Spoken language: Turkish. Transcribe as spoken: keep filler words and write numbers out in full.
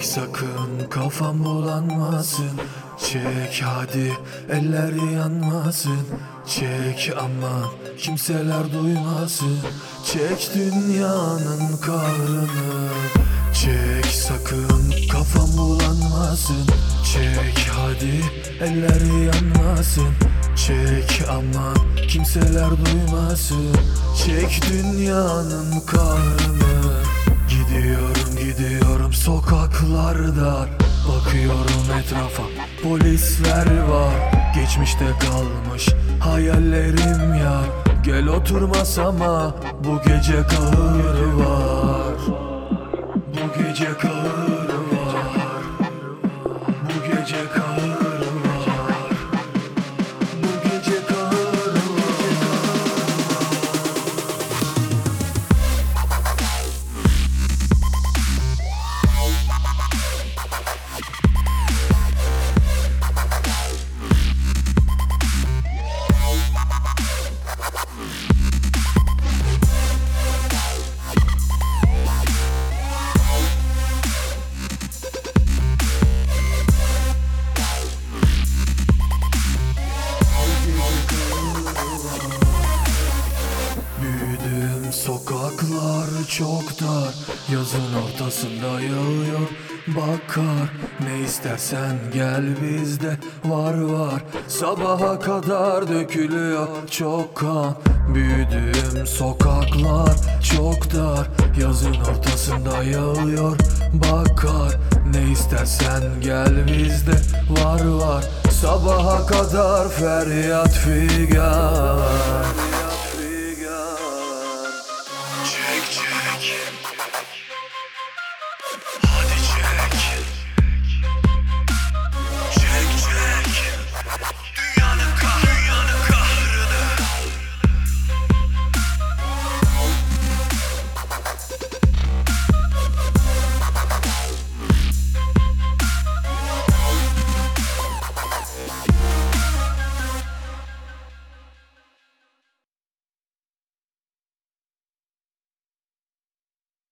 sakın kafam bulanmasın. Çek hadi elleri yanmasın. Çek aman kimseler duymasın. Çek dünyanın kahrını. Çek sakın kafam bulanmasın. Çek hadi elleri yanmasın. Çek aman kimseler duymasın. Çek dünyanın kahrını. Gidiyorum gidiyorum sokaklarda, bakıyorum etrafa polisler var. Geçmişte kalmış hayallerim ya. Gel otur masama, bu gece kahır var. Bu gece kahır var. Bu gece kahır var. Bu gece kahır var. Büyüdüğüm sokaklar çok dar. Yazın ortasında yağıyor bakar. Ne istersen gel bizde var var. Sabaha kadar dökülüyor çok kan. Büyüdüğüm sokaklar çok dar. Yazın ortasında yağıyor bakar. Ne istersen gel bizde var var. Sabaha kadar feryat figan.